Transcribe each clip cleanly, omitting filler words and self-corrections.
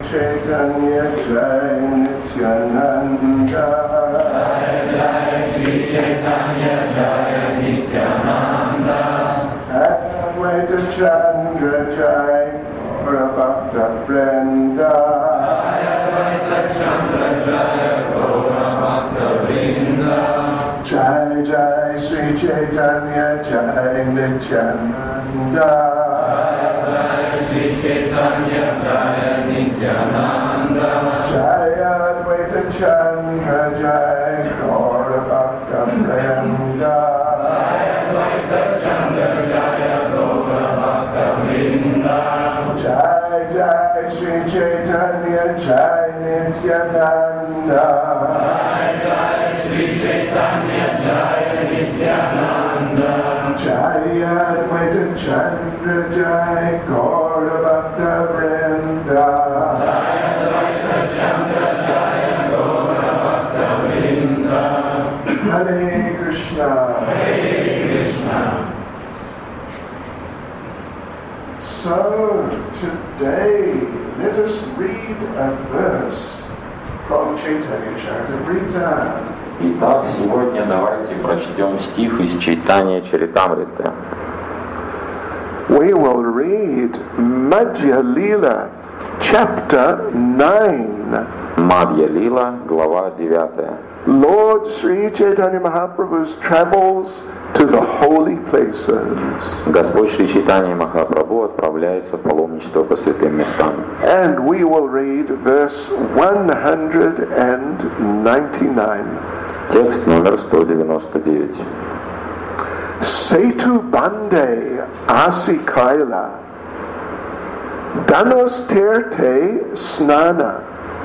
Chaitanya Jai Nityananda. Jai Jai Shri Chaitanya Jai Nityananda. Advaita Chandra Jai Gaura Vrinda. Jai Advaita Chandra Jai Gaura Vrinda. Jai Jai Shri Chaitanya Jai Nityananda. Jai Jai Shri Chaitanya Jai Nityananda. Jai Advaita Chandra Jai Gaura Vrinda. Jai Advaita Chandra Jai Gaura Vrinda. Jai Jai Shri Chaitanya Jai Nityananda. Jai Jai Shri Chaitanya Jai Nityananda. Jai Advaita Chandra Jai Gaura Vrinda. Jai Advaita Chandra Jai Gaura Vrinda. Hare Krishna. Hare Krishna. So today let us read a verse from Chaitanya Charitamrita. Итак, сегодня давайте прочтем стих из Чайтанья Чаритамриты. We will read Madhya Lila, chapter 9. Мадья Лила, глава 9. Lord Sri Chaitanya Mahaprabhu's travels to the holy places. Господь Шри Чайтанья Махапрабху отправляется в паломничество по святым местам. And we will read verse 199. Текст номер 199. Setu Bande Asikaila Danos Terte Snana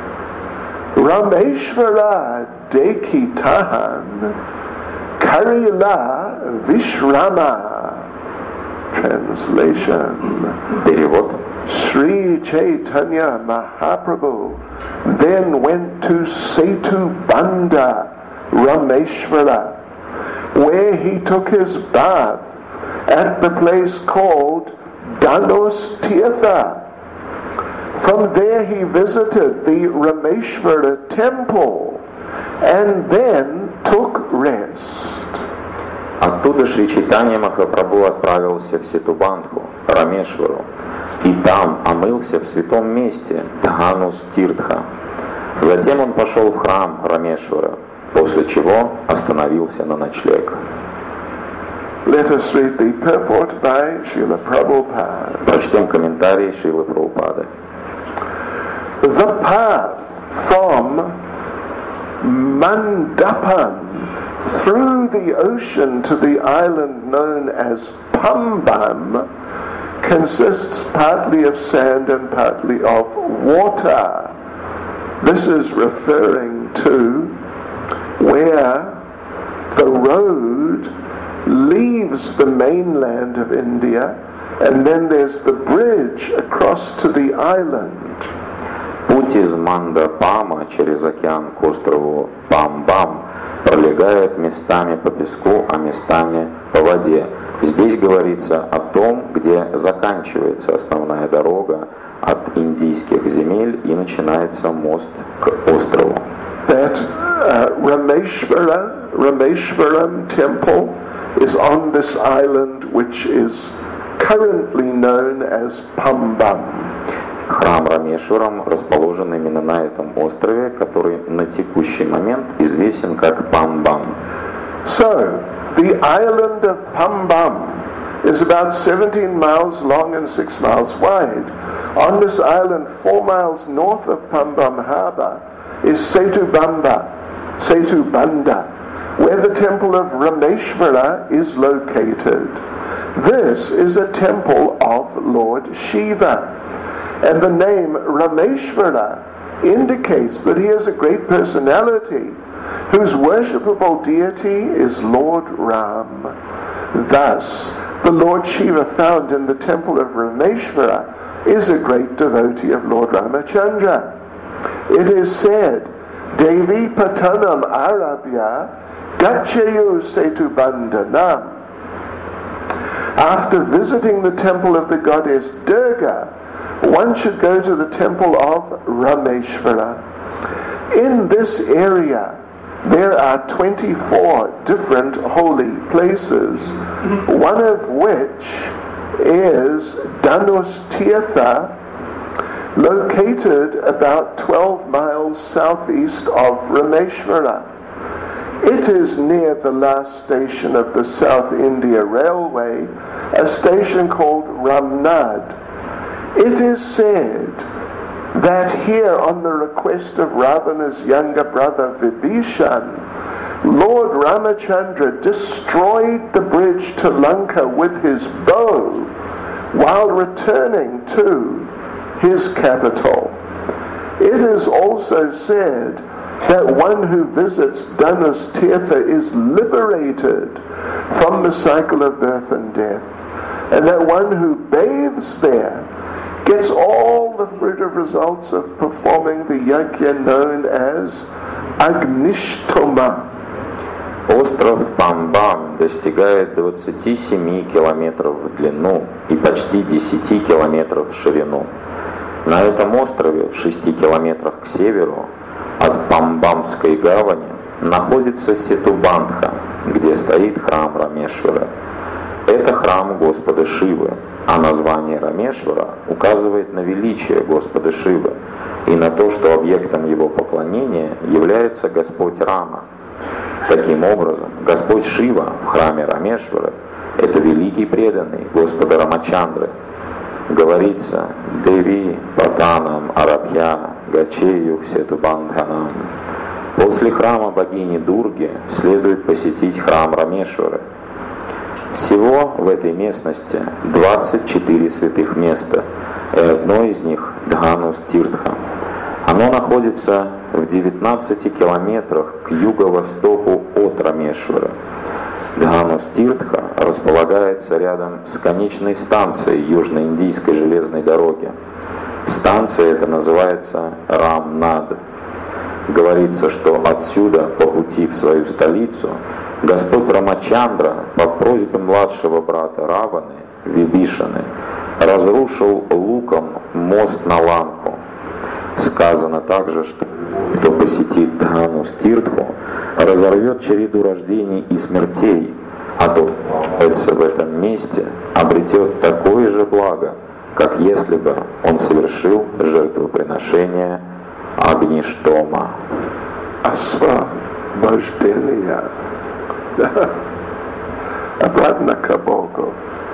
Rameshvara Deki Tahan Karila Vishrama. Translation. Перевод. Sri Chaitanya Mahaprabhu then went to Setu Banda Rameshvara, where he took his bath at the place called Danos Tirtha. From there he visited the Rameshvara temple and then took rest. Оттуда Шри Чайтанья Махапрабху отправился в Сетубандху, Рамешвару, и там омылся в святом месте Дханус Тиртха. Затем он пошел в храм Рамешвара, после чего остановился на ночлег. Let us read the purport by Srila Prabhupada. Прочтем комментарий Шрилы Прабхупады. The path from Mandapan through the ocean to the island known as Pambam consists partly of sand and partly of water. This is referring to where the road leaves the mainland of India and then there's the bridge across to the island. Путь из Мандапама через океан к острову Памбам пролегает местами по песку, а местами по воде. Здесь говорится о том, где заканчивается основная дорога от индийских земель и начинается мост к острову. That Rameshwaram temple is on this island which is currently known as Pambam. Храм Рамешварам расположен именно на этом острове, который на текущий момент известен как Памбам. So, the island of Pambam is about 17 miles long and 6 miles wide. On this island, 4 miles north of Pambam Harbour, is Setu Banda, where the temple of Rameshvara is located. This is a temple of Lord Shiva. And the name Rameshvara indicates that he is a great personality whose worshipable deity is Lord Ram. Thus, the Lord Shiva found in the temple of Rameshvara is a great devotee of Lord Ramachandra. It is said, Devi Patanam Arabhya Gachayu Setu Bandhanam. After visiting the temple of the goddess Durga, one should go to the temple of Rameshvara. In this area, there are 24 different holy places, one of which is Dhanus Tirtha, located about 12 miles southeast of Rameshvara. It is near the last station of the South India Railway, a station called Ramnad. It is said that here, on the request of Ravana's younger brother Vibhishan, Lord Ramachandra destroyed the bridge to Lanka with his bow while returning to his capital. It is also said that one who visits Dhanus Tirtha is liberated from the cycle of birth and death, and that one who bathes there gets all the fruitive results of performing the yajna known as Agnishtoma. Остров Памбам достигает 27 километров в длину и почти 10 километров в ширину. На этом острове в 6 километрах к северу от Памбамской гавани находится Сетубандха, где стоит храм Рамешвара. Это храм Господа Шивы, а название Рамешвара указывает на величие Господа Шивы и на то, что объектом его поклонения является Господь Рама. Таким образом, Господь Шива в храме Рамешвара – это великий преданный Господа Рамачандры. Говорится: «Деви Патанам Арабхья Гачею Сетубандханам». После храма богини Дурги следует посетить храм Рамешвары. Всего в этой местности 24 святых места, и одно из них – Дханус Тиртха. Оно находится в 19 километрах к юго-востоку от Рамешвара. Дханус Тиртха располагается рядом с конечной станцией Южно-Индийской железной дороги. Станция эта называется Рамнад. Говорится, что отсюда по пути в свою столицу Господь Рамачандра по просьбе младшего брата Раваны, Вибишаны, разрушил луком мост на Ланку. Сказано также, что кто посетит Дханус Тиртху, разорвет череду рождений и смертей, а тот, кто находится в этом месте, обретет такое же благо, как если бы он совершил жертвоприношение Агништома. Освобождение. Обратно к Богу.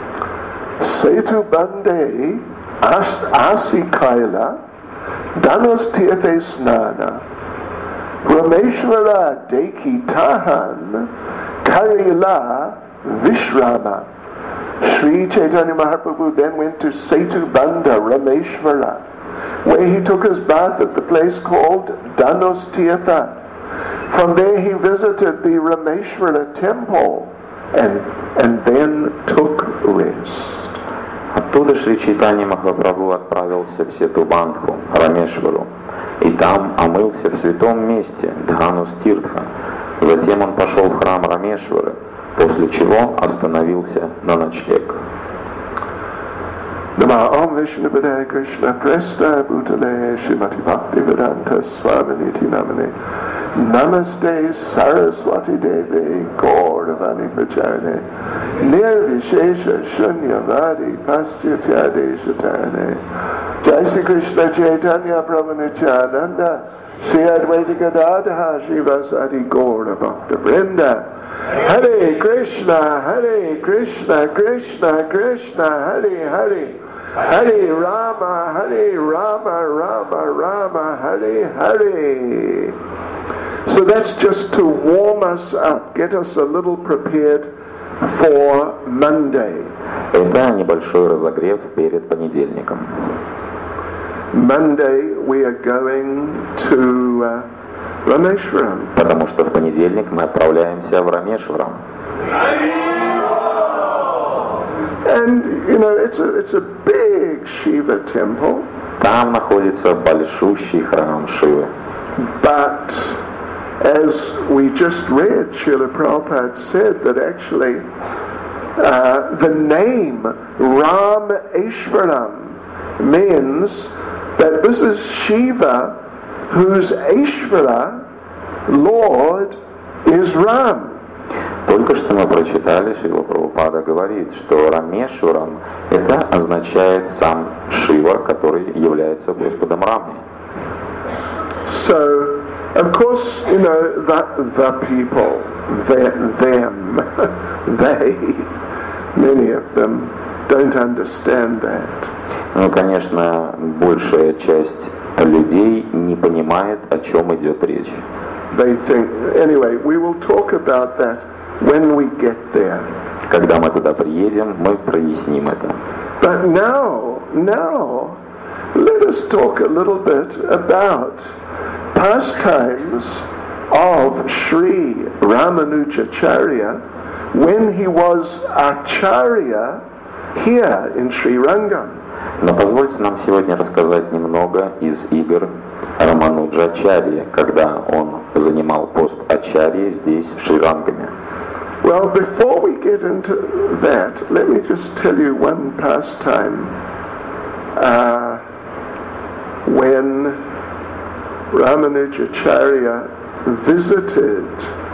Сетубанде Асикайла Dhanus Tirtha Snana Rameshvara Deki Tahan Karila Vishrama. Sri Chaitanya Mahaprabhu then went to Setubanda Rameshvara, where he took his bath at the place called Dhanus Tirtha. From there he visited the Rameshvara temple and then took rest. Оттуда Шри Чайтанья Махапрабху отправился в Сетубандху, Рамешвару, и там омылся в святом месте Дханус Тиртха. Затем он пошел в храм Рамешвары, после чего остановился на ночлег. Nama Om Vishnupadaya Krishna Presta Bhutale Srimati Bhaktivedanta Swaminiti Namane Namaste Saraswati Devi Gauravani Pracharane Nirvishesha Shunyavadi Pastyatya Deshatarane Jai Sri Krishna Chaitanya Prabhu Nityananda Shri Advaita Gadadha Srivasadi Gaura Bhakta Vrinda Hare Krishna Krishna Krishna Hare Hare Hare Rama Rama Rama Hare Hare. So that's just to warm us up, get us a little prepared for Monday. Это небольшой разогрев перед понедельником. Monday we are going to Rameshwaram. Потому что в понедельник мы отправляемся в Рамешварам. And you know, it's a big Shiva temple. Там находится большущий храм Шивы. But as we just read, Srila Prabhupada said that actually the name Rameshwaram means that this is Shiva, whose Ishvara, Lord, is Ram. Только что мы прочитали, Шрила Прабхупада говорит, что Рамешварам это означает сам Шива, который является Господом Рамой. So, of course, you know, the people, them, they, many of them don't understand that. Ну, конечно, большая часть людей не понимает, о чем идет речь. They think, anyway, we will talk about that when we get there. Когда мы туда приедем, мы проясним это. But now, let us talk a little bit about pastimes of Sri Ramanujacharya when he was Acharya here in Sri Rangam. Но позвольте нам сегодня рассказать немного из игр Рамануджачарьи, когда он занимал пост Ачарьи здесь, в Шри-Рангаме. Well, before we get into that, let me just tell you one pastime when Ramanujacharya visited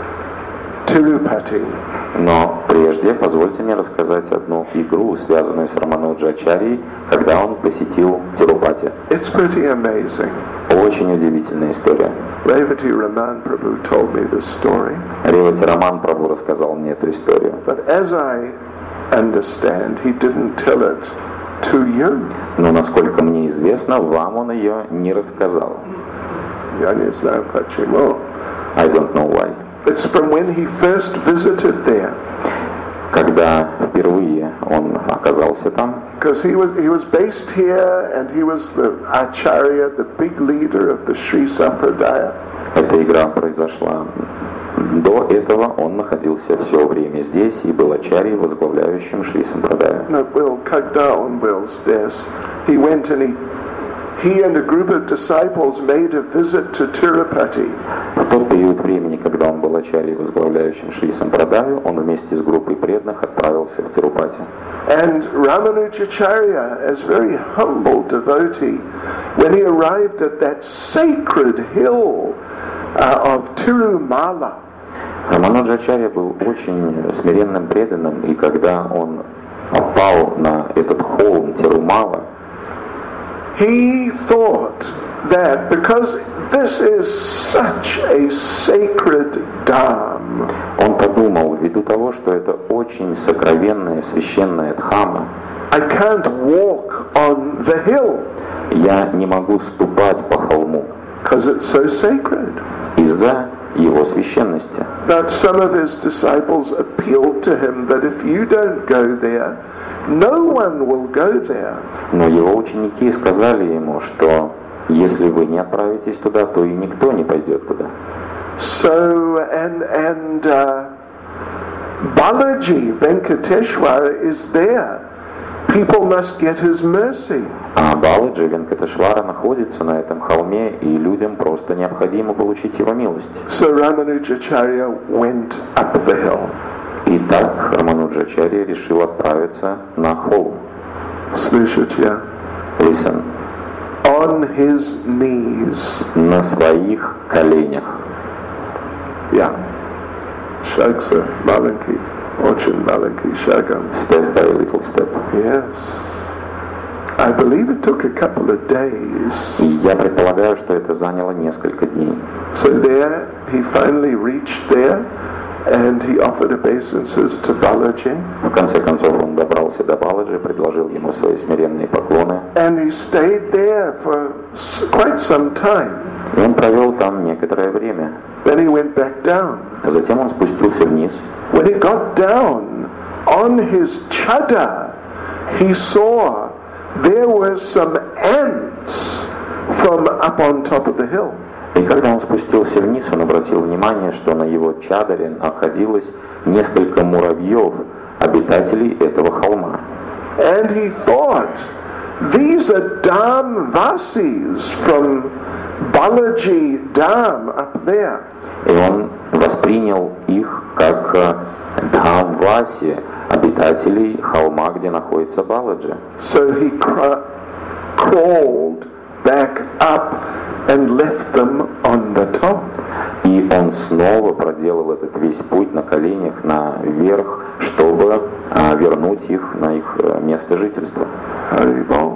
Tirupati. Но прежде позвольте мне рассказать одну игру, связанную с Рамануджачарьей, когда он посетил Тирупати. It's pretty amazing. Очень удивительная история. Revati Raman Prabhu told me this story. Ревати Раман Прабху рассказал мне эту историю. But as I understand, he didn't tell it to you. Но, насколько мне известно, вам он ее не рассказал. Я не знаю почему. I don't know why. It's from when he first visited there. Когда впервые он оказался там. Because he was based here and he was the Acharya, the big leader of the Sri Sampradaya. Эта игра произошла до этого, он находился все время здесь и был ачарьей, возглавляющим Шри Сампрадая. No, well, Kagdaon Wells, yes. He went and he and a group of disciples made a visit to Tirupati. В тот период времени, когда он был ачарьей, возглавляющим Шри Сампрадаю, он вместе с группой преданных отправился в Тирупати. And Ramanujacharya, as very humble devotee, when he arrived at that sacred hill of Tirumala, Рамануджачарья был очень смиренным преданным, и когда он попал на этот холм Тирумала, he thought that because this is such a sacred dham, он подумал, ввиду того, что это очень сокровенная священная дхамма, I can't walk on the hill я не могу ступать по холму because it's so sacred. из-за его священности. But some of his disciples appealed to him that if you don't go there, no one will go there. Но его ученики сказали ему, что если вы не отправитесь туда, то и никто не пойдет туда. So and Balaji Venkateshwara is there. People must get his mercy. А Баладжи Венкатешвара находится на этом холме, и людям просто необходимо получить его милость. So Ramanujacharya went up the hill. И так Рамануджачарья решил отправиться на холм. Слышите? Listen. On his knees. На своих коленях. Yeah. Shagsa, Malanki, Ochin Malanki, Shagam. Step by little step. Yes. I believe it took a couple of days. И я предполагаю, что это заняло несколько дней. So there, he finally reached there, and he offered obeisances to Balaji. В конце концов он добрался до Баладжи, предложил ему свои смиренные поклоны. And he stayed there for quite some time. И он провел там некоторое время. Then he went back down. А затем он спустился вниз. When he got down on his chadar, he saw there were some ants from up on top of the hill. И когда он спустился вниз, он обратил внимание, что на его чадаре находилось несколько муравьев, обитателей этого холма. And he thought, these are Dham Vasis from Balaji Dham up there. И он воспринял их как Дхамваси, обитателей холма, где находится Баладжи. So he crawled back up and left them on the top. И он снова проделал этот весь путь на коленях наверх, чтобы вернуть их на их место жительства. Haribol.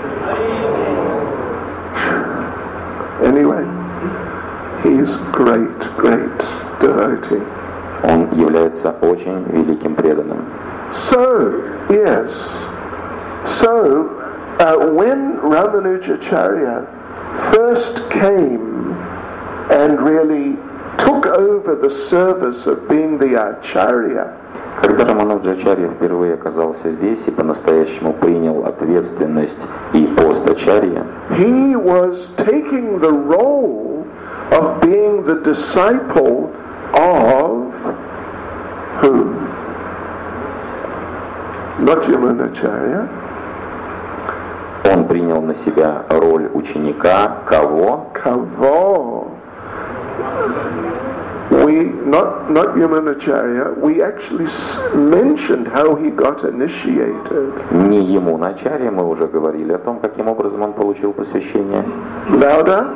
Anyway, he is great devotee. Он является очень великим преданным. So, yes. So, when Ramanujacharya first came and really took over the service of being the Acharya, Когда Рамануджачарья впервые оказался здесь и по-настоящему принял ответственность и пост ачарья, he was taking the role of being the disciple of who? Not Yamunacharya. он принял на себя роль ученика кого? Kavo. Not Yamunacharya, we actually mentioned how he got initiated. Не ему начарья, мы уже говорили о том, каким образом он получил посвящение. Louder.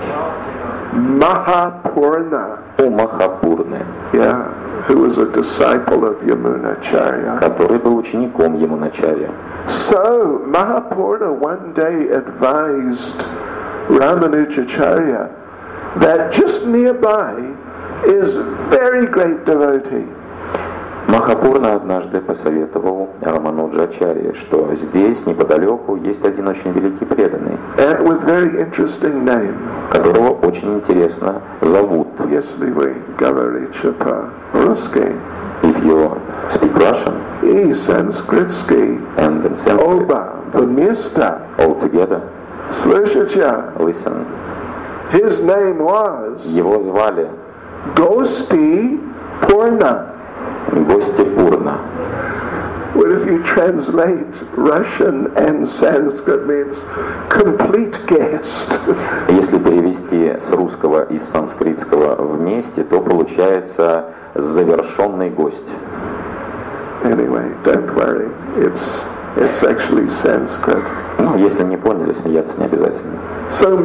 Mahapurna. У Махапурны, Yeah, who was a disciple of Yamunacharya. который был учеником Ямуначарья. So, Mahapurna one day advised Ramanujacharya that just nearby is very great devotee. Махапурна однажды посоветовал Рамануджачарье, что здесь, неподалеку, есть один очень великий преданный, And with very interesting name. которого очень интересно зовут. Если вы говорите по-русски, If you speak Russian и санскритский, and in Sanskrit оба вместе. all together, Слышите? listen, His name was его звали Gosti Purna. Гостипурна. Well, if you translate Russian and Sanskrit, means complete guest. Если перевести с русского и с санскритского вместе, то получается завершенный гость. Anyway, don't worry. It's actually Sanskrit. Ну, если не поняли, смеяться не обязательно. So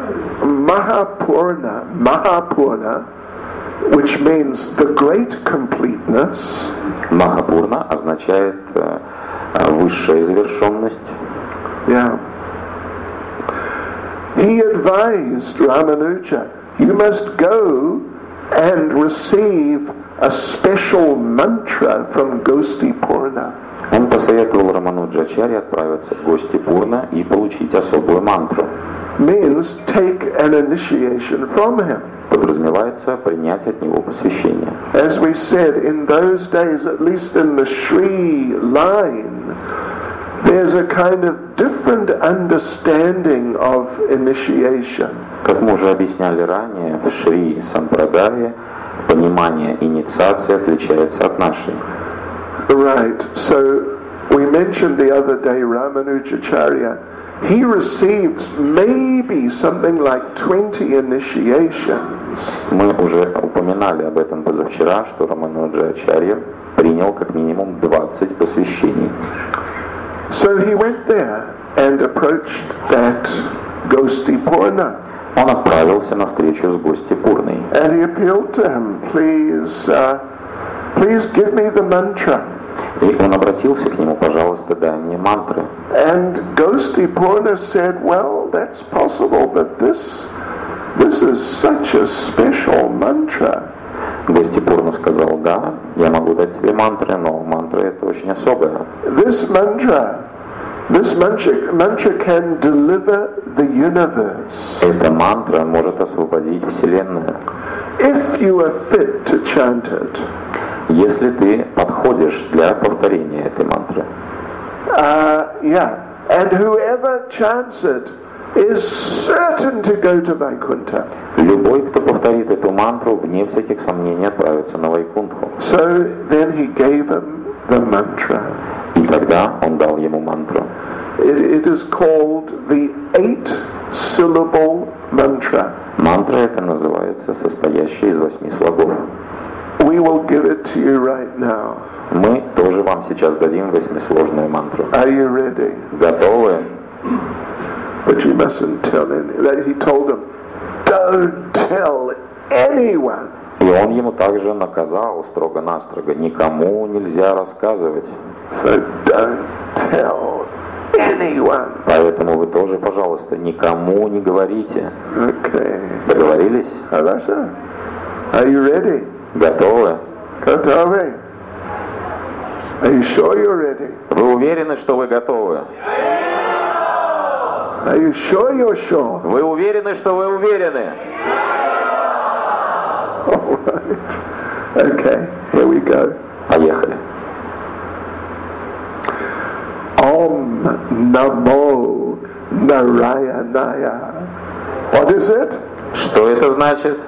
Mahapurna, which means the great completeness, Махапурна означает высшая завершенность. yeah. He advised Ramanuja, you must go and receive a special mantra from Gostipurna. Он посоветовал Рамануджачарье отправиться в Гостипурна и получить особую мантру. Means take an initiation from him. Подразумевается принять от него посвящение. As we said, in those days, at least in the Sri line, there's a kind of different understanding of initiation. Как мы уже объясняли ранее, в Шри Сампрадае понимание инициации отличается от нашей. Right, so we mentioned the other day Ramanujacharya. He received maybe something like 20 initiations. Мы уже упоминали об этом позавчера, что Рамануджачарья принял как минимум 20 посвящений. So he went there and approached that Gostipurna. Он отправился на встречу с Гостипурной. And he appealed to him, please give me the mantra. И он обратился к нему, пожалуйста, дай мне мантры. And Gostipurna said, well, that's possible, but this is such a special mantra. Гостипурна сказал, да, я могу дать тебе мантры, но мантра это очень особая. This mantra can deliver the universe. Эта мантра может освободить Вселенную. If you are fit to chant it. Если ты подходишь для повторения этой мантры. Yeah. And whoever chants it is certain to go to Vaikuntha. Любой, кто повторит эту мантру, вне всяких сомнений отправится на Вайкунтху. So then he gave him the mantra. И тогда он дал ему мантру. It is called the 8-syllable mantra. Мантра это называется состоящая из 8 слогов. We will give it to you right now. Мы тоже вам сейчас дадим 8-сложную мантру. Are you ready? Готовы? But you mustn't tell any. He told them, don't tell anyone. И он ему также наказал строго-настрого: никому нельзя рассказывать. So don't tell anyone. Поэтому вы тоже, пожалуйста, никому не говорите. Okay. Договорились? Хорошо. Are you ready? Готовы? Готовы? Are you sure you're ready? Вы уверены, что вы готовы? Are you sure you're sure? Вы уверены, что вы уверены? All right. Okay, here we go. Поехали. Om Namo Narayanaya. What is it? Что это значит?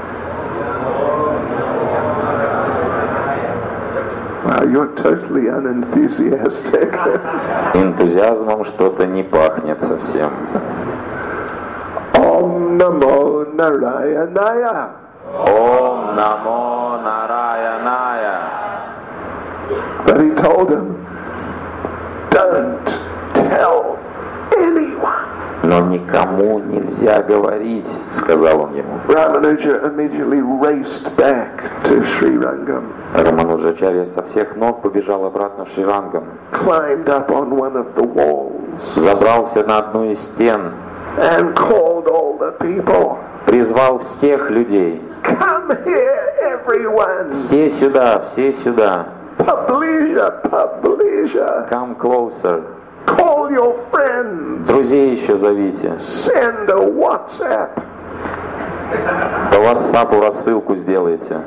Wow, you're totally unenthusiastic. Энтузиазмом что-то не пахнет совсем. Om Namo Narayanaya. Ом намо нараяная. But he told him, don't tell anyone. Но никому нельзя говорить, сказал он ему. Ramanuja immediately raced back to Sri Rangam, Рамануджачарья со всех ног побежал обратно в Шри-Рангам. climbed up on one of the walls, Забрался на одну из стен, and called all the people, призвал всех людей. come here everyone, Все сюда, все сюда. Publisha, Publisha, Come closer. call your friends, Друзей еще зовите. send a WhatsApp. По WhatsApp рассылку сделайте.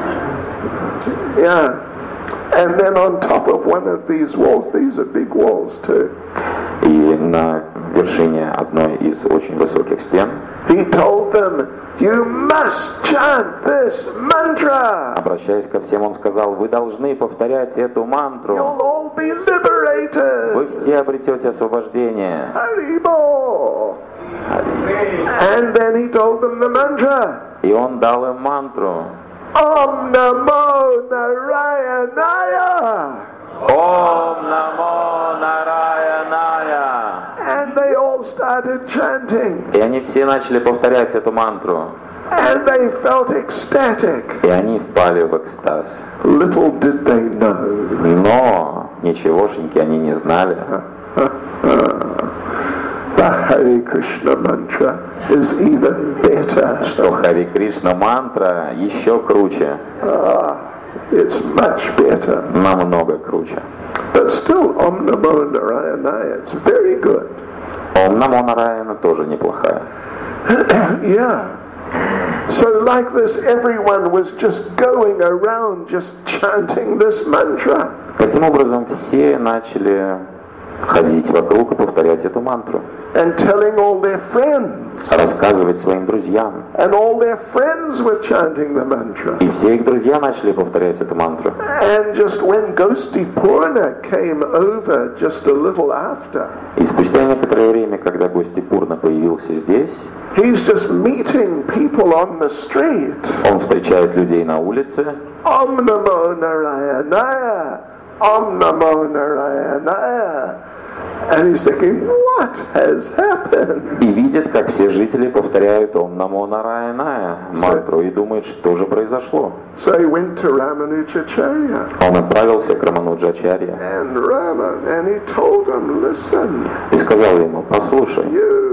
Yeah. And then on top of one of these walls, these are big walls too, И на вершине одной из очень высоких стен he told them, you must chant this mantra. обращаясь ко всем, он сказал: вы должны повторять эту мантру. You'll all be Вы liberated. все обретете освобождение. Haribo. And then he told them the mantra. И он дал им мантру. Om Namo Narayanaya. Ом намо нараяная. And they all started chanting. И они все начали повторять эту мантру. And they felt ecstatic. И они впали в экстаз. Little did they know Но ничегошеньки они не знали, the Hare Krishna mantra is even better. что Хари Кришна мантра еще круче, It's much better. намного круче. But still, Om Namo Narayanaya, it's very good. Ом намо нараяна тоже неплохая. Yeah. So like this, everyone was just going around just chanting this mantra. Таким образом, все начали ходить вокруг и повторять эту мантру, And telling all their friends. рассказывать своим друзьям. And all their friends were chanting the mantra. И все их друзья начали повторять эту мантру. And just when Gosti Purna came over just a little after, И спустя некоторое время, когда Гости Пурна появился здесь, he's just meeting people on the street. он встречает людей на улице, Om Namo Narayanaya. Om Namo Narayanaya. And he's thinking, what has happened? и видит, как все жители повторяют Ом намо нараяная мантру, и думает, что же произошло. So he went to Ramanujacharya Он отправился к Рамануджачарье and he told him, listen, и сказал ему: послушай,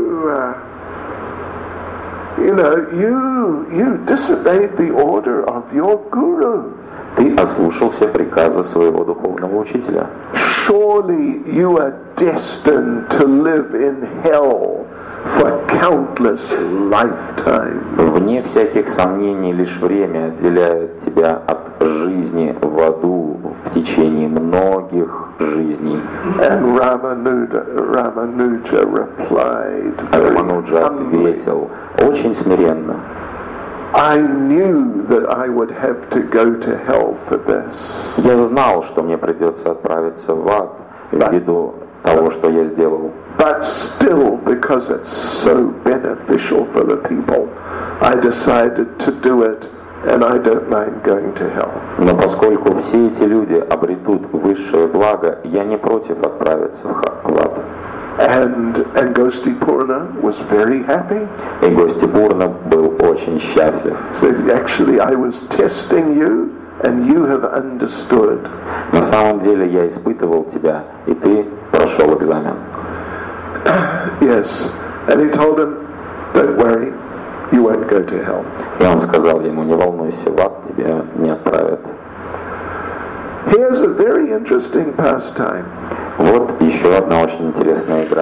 you disobeyed the order of your guru. ты ослушался приказа своего духовного учителя. Surely you are destined to live in hell for countless lifetimes. Вне всяких сомнений, лишь время отделяет тебя от жизни в аду в течение многих жизней. And Ramanuja replied very Рамануджа humbly, ответил очень смиренно: I knew that I would have to go to hell for this. я знал, что мне придется отправиться в ад ввиду того, что я сделал. But still, because it's so beneficial for the people, I decided to do it, and I don't mind going to hell. Но поскольку все эти люди обретут высшее благо, я не против отправиться в ад. And Angostipurna was very happy. И Гостипурна был очень счастлив. Said, actually, I was testing you, and you have understood. На самом деле я испытывал тебя, и ты прошел экзамен. Yes. And he told him, don't worry, you won't go to hell. И он сказал ему, не волнуйся, в ад тебя не отправят. Here's a very interesting pastime. Вот еще одна очень интересная игра.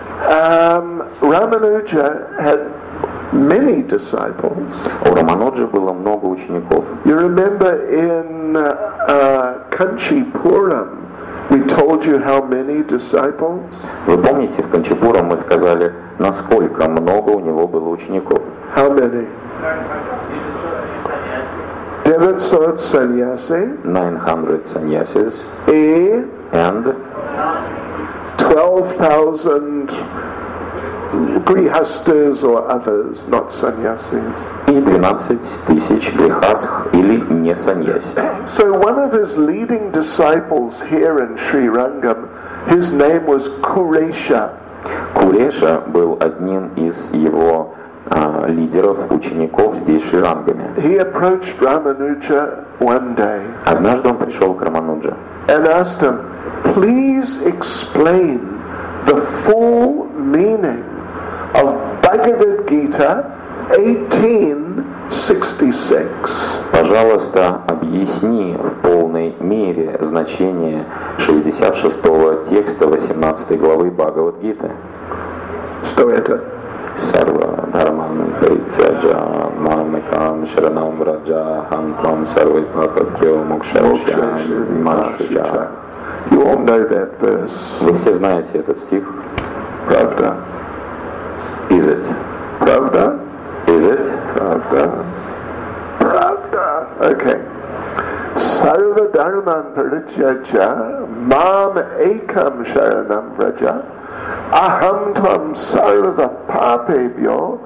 Ramanuja had many disciples. У Рамануджи было много учеников. You remember in Kanchipuram, we told you how many disciples? Вы помните, в Канчипурам мы сказали, насколько много у него было учеников? How many? 900 sannyasi 900 sannyasis and and 12,000 grihastas or others, not sannyasis. и 12 тысяч грехасх или не саньяси. So one of his leading disciples here in Sri Rangam, his name was Kuresha. Куреша был одним из его лидеров, учеников здесь в Шри-Рангаме. He approached Ramanuja one day Однажды он пришел к Рамануджа and asked him, please explain the full meaning of Bhagavad Gita 1866. Пожалуйста, объясни в полной мере значение 66-го текста 18 главы Бхагавад-гиты. Что это? Сарва Дharman Паритяджа Мамекам Шаранам Враджа Хантвам Сарвай Папакьо Мокшаршья Маршича. You all know that verse. Вы все знаете этот стих? Pravda. Is it? Pravda? Is it? Pravda. Pravda. Okay. Sarva Dharman Parityaja Mam Ekam Sharanam Vraja Aham Tvam Sarva Papebhyo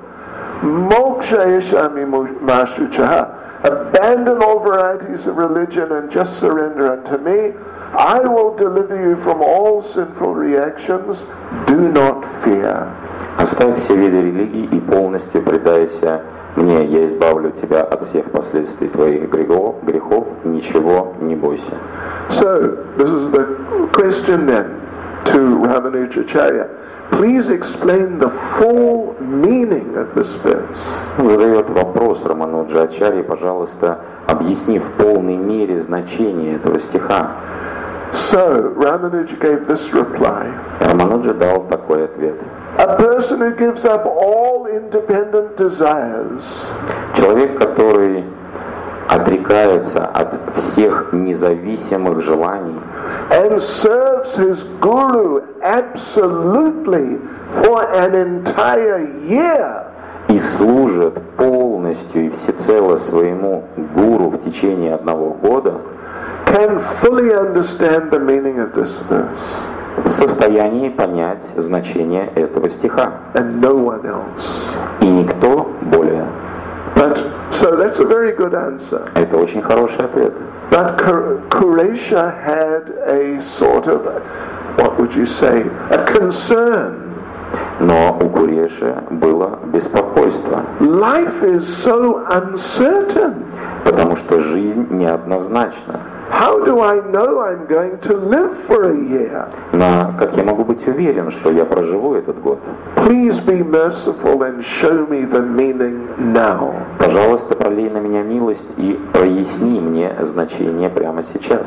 Mokshayashami Mashruchaha. Abandon all varieties of religion and just surrender unto me. I will deliver you from all sinful reactions. Do not fear. Оставь все виды религий и полностью предайся мне, я избавлю тебя от всех последствий твоих грехов, ничего не бойся. So, this is the question then to Ramanujacharya. Please explain the full meaning of this verse. Задает вопрос Рамануджачарья, пожалуйста, объясни в полной мере значение этого стиха. So, Ramanuja gave this reply. Рамануджа дал такой ответ. A person who gives up all independent desires Человек, который отрекается от всех независимых желаний and serves his guru absolutely for an entire year и служит полностью и всецело своему гуру в течение 1 года, can fully understand the meaning of this verse. в состоянии понять значение этого стиха. And no one else. И никто более. But, so that's a very good answer. Это очень хороший ответ. But Kuresha had a sort of, what would you say, a concern. Но у Куреши было беспокойство, Life is so uncertain. потому что жизнь неоднозначна. How do I know I'm going to live for a year? Но как я могу быть уверен, что я проживу этот год? Please be merciful and show me the meaning now. Пожалуйста, пролей на меня милость и проясни мне значение прямо сейчас.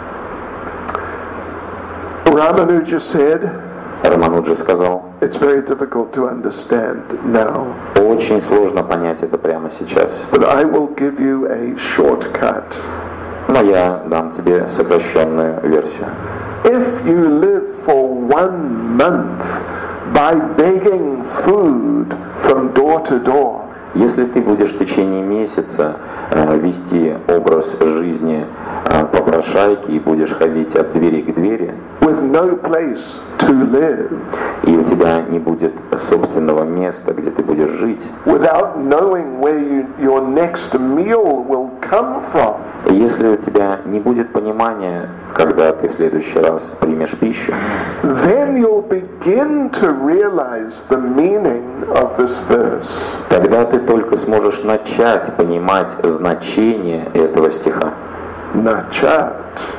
Ramanuja said, Рамануджа сказал, it's very difficult to understand now, очень сложно понять это прямо сейчас. but I will give you a shortcut. Но я дам тебе сокращенную версию. If you live for 1 month by begging food from door to door, Если ты будешь в течение месяца вести образ жизни попрошайки и будешь ходить от двери к двери, with no place to live, и у тебя не будет собственного места, где ты будешь жить, without knowing where your next meal will come from, И если у тебя не будет понимания, когда ты в следующий раз примешь пищу, then you'll begin to realize the meaning of this verse. тогда ты только сможешь начать понимать значение этого стиха. Nachat.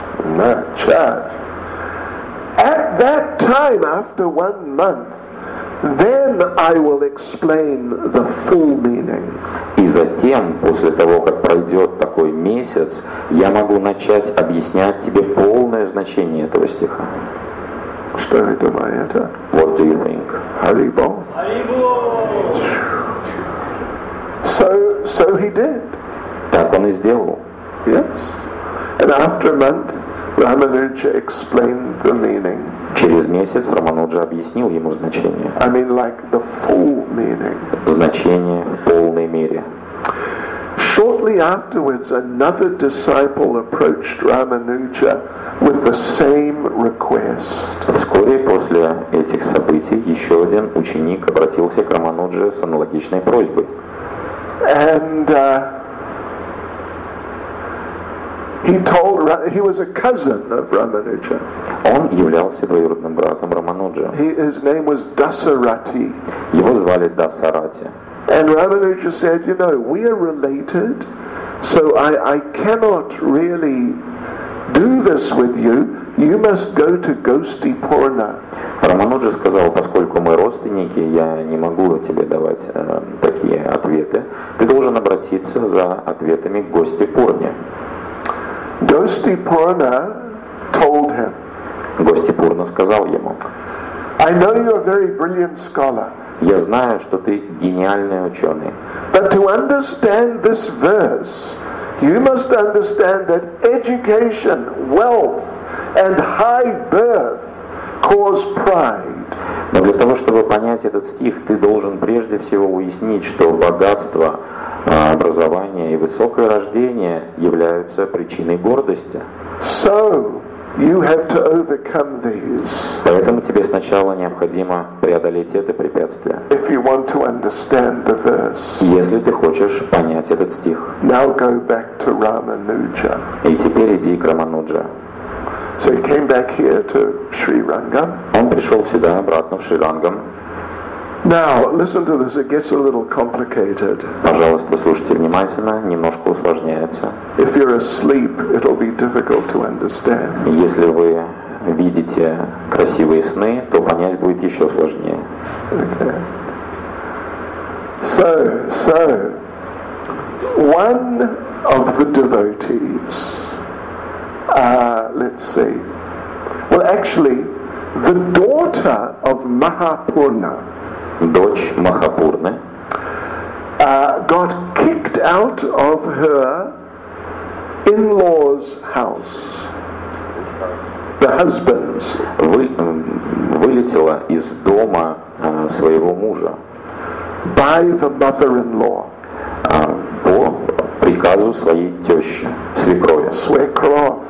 At that time, after 1 month, then I will explain the full meaning. И затем, после того, как пройдет такой месяц, я могу начать объяснять тебе полное значение этого стиха. Что вы думаете? What do you think? Haribol. So he did. Так он и сделал. Yes. And after a month, Ramanuja explained the meaning. Через месяц Рамануджа объяснил ему значение. I mean, like the full meaning. Значение в полной мере. Shortly afterwards, another disciple approached Ramanuja with the same request. Вскоре после этих событий еще один ученик обратился к Раманудже с аналогичной просьбой. And he was a cousin of Ramanuja. Он являлся двоюродным братом Рамануджа. His name was Dasarati. Его звали Дасарати. And Ramanuja said, you know, we are related, so I cannot really do this with you. You must go to Gostipurna. Рамануджа сказал, поскольку мы родственники, я не могу тебе давать такие ответы. Ты должен обратиться за ответами к Гостипурне. Gostipurna told him, Гостипурна сказал ему, I know you're a very brilliant scholar, я знаю, что ты гениальный ученый, but to understand this verse, you must understand that education, wealth, and high birth cause pride. но для того, чтобы понять этот стих, ты должен прежде всего уяснить, что богатство, образование и высокое рождение являются причиной гордости. So, you have to overcome these Поэтому тебе сначала необходимо преодолеть это препятствие, if you want to understand the verse. если ты хочешь понять этот стих. Now go back to Ramanuja. И теперь иди к Рамануджа. So he came back here to Sri Rangam. Он пришел сюда, обратно в Шри-Рангам. Now, listen to this, it gets a little complicated. Пожалуйста, слушайте внимательно, немножко усложняется. If you're asleep, it'll be difficult to understand. Если вы видите красивые сны, то понять будет еще сложнее. Okay. So, one of the devotees, let's see, well actually, the daughter of Mahapurna Дочь Махапурны got kicked out of her in-laws' house, the husband's, вылетела из дома своего мужа by the mother-in-law. по приказу своей тещи, свекрови. Swekrof.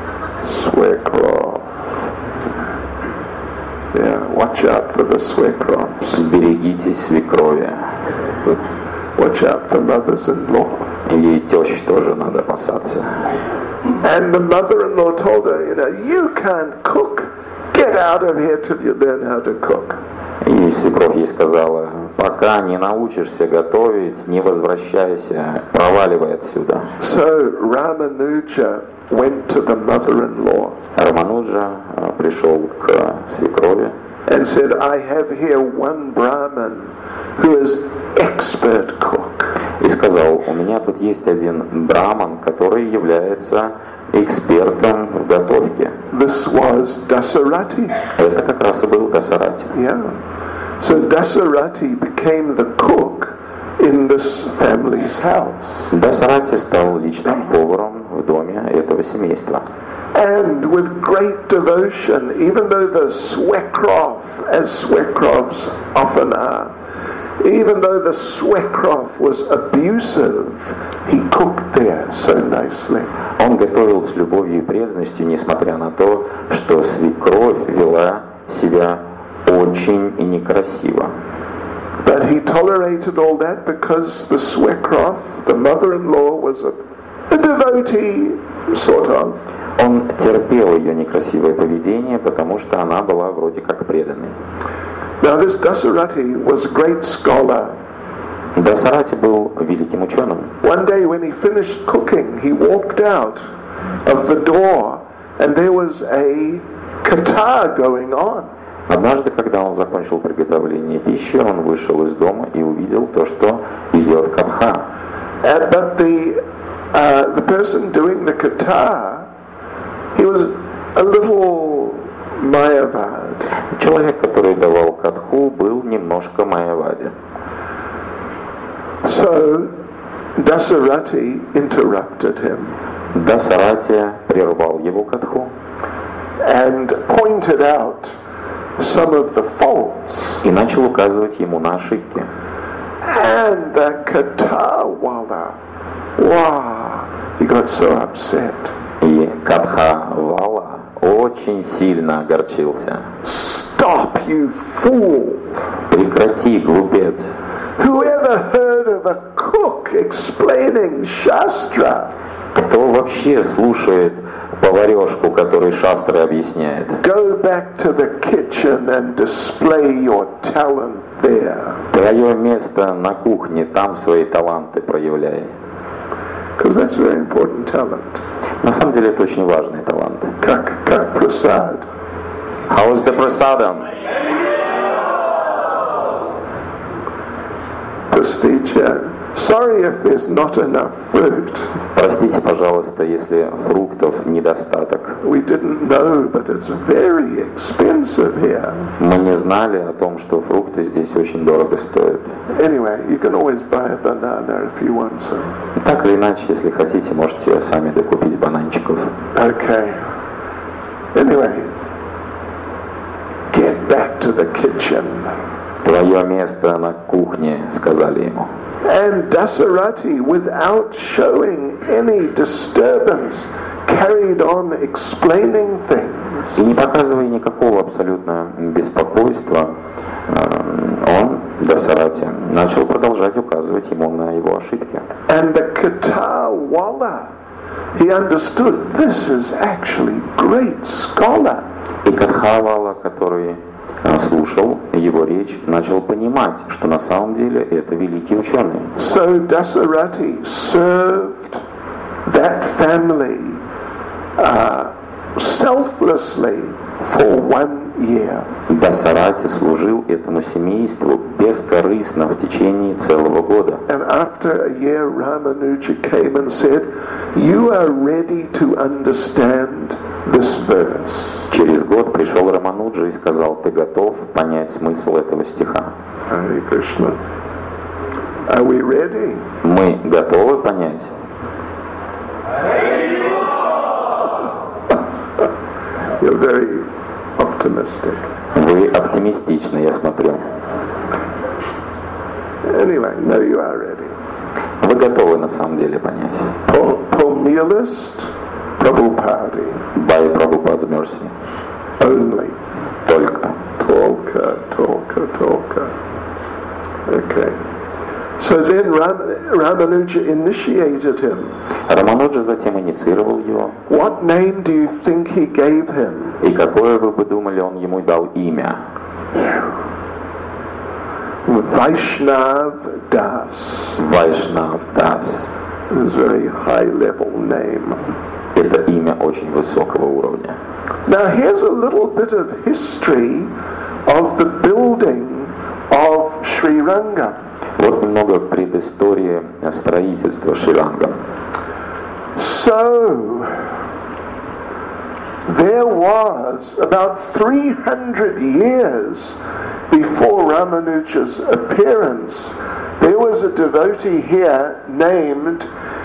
Yeah, watch out for the Swekrofs. Берегитесь свекрови. Watch out for mothers-in-law. И тещи тоже надо опасаться. And the mother-in-law told her, you know, you can't cook. Get out of here till you learn how to cook. И свекровь ей сказала, пока не научишься готовить, не возвращайся, проваливай отсюда. So Ramanuja went to the mother-in-law Рамануджа пришел к свекрови and said, I have here one Brahmin who is expert cook. и сказал, у меня тут есть один браман, который является экспертом в готовке. This was Dasarati. Это как раз и был Дасарати. Yeah. So Dasarati became the cook in this family's house. Дасарати стал личным поваром в доме этого семейства. And with great devotion, even though the Swekrof, as Swekrofs often are, even though the Swekrof was abusive, he cooked there so nicely. Он готовил с любовью и преданностью, несмотря на то, что свекровь вела себя очень и некрасиво. But he tolerated all that because the Swekrof, the mother-in-law, was a a devotee, sort of. Он терпел ее некрасивое поведение, потому что она была вроде как преданной. Now this Dasarati was a great scholar. Дасарати был великим ученым. One day when he finished cooking, he walked out of the door and there was a katha going on. Однажды, когда он закончил приготовление пищи, он вышел из дома и увидел то, что идет катха. But the person doing the katha, he was a little Mayavad. Человек, который давал катху, был немножко майявади. So Dasarati interrupted him. Дасарати прервал его катху and pointed out some of the faults. и начал указывать ему на ошибки. And the Katawala, wow, he got so upset. И Катха Вала очень сильно огорчился. Stop, you fool! Прекрати, глупец! Whoever heard of a cook explaining Shastra? Кто вообще слушает поварешку, который шастры объясняет? Go back to the kitchen and display your talent there. Твое место на кухне, там свои таланты проявляй. Because that's very important talent. На самом деле это очень важный талант. Как prasad. How is the prasadam? Простите. Sorry if there's not enough fruit. Простите, пожалуйста, если фруктов недостаток. We didn't know, but it's very expensive here. Мы не знали о том, что фрукты здесь очень дорого стоят. Anyway, you can always buy a banana if you want some. Так или иначе, если хотите, можете сами докупить бананчиков. Okay. Anyway, get back to the kitchen. Твое место на кухне, сказали ему. And Dasarati, without showing any disturbance, carried on explaining things. И не показывая никакого абсолютно беспокойства, он, Дасарати, начал продолжать указывать ему на его ошибки. And the Katawala, he understood this is actually great scholar. И Катхавала, который слушал его речь, начал понимать, что на самом деле это великий ученый. So Dasarati served that family selflessly for 1 year. Дасарати служил этому семейству бескорыстно в течение целого года. And after a year, Ramanuja came and said, "You are ready to understand this verse." Через год пришел Рамануджа и сказал: ты готов понять смысл этого стиха? Hare Krishna. Are we ready? Мы готовы понять? You're very optimistic. Вы оптимистичны, я смотрю. Anyway, no, you are ready. Вы готовы на самом деле понять? Pomilist Prabhupada. By Prabhupada's mercy. Only. Только. Talker. Okay. So then Ramanuja initiated him. Рамануджа затем инициировал его. What name do you think he gave him? И какое, вы бы думали, он ему дал имя? Vaishnav Das. Вайшнав Дас. It's a very high level name. Это имя очень высокого уровня. Now here's a little bit of history of the building of Sri Rangam. Вот немного предыстории строительства Шри-Рангам. So there was about 300 years before Ramanuja's appearance, there was a devotee here named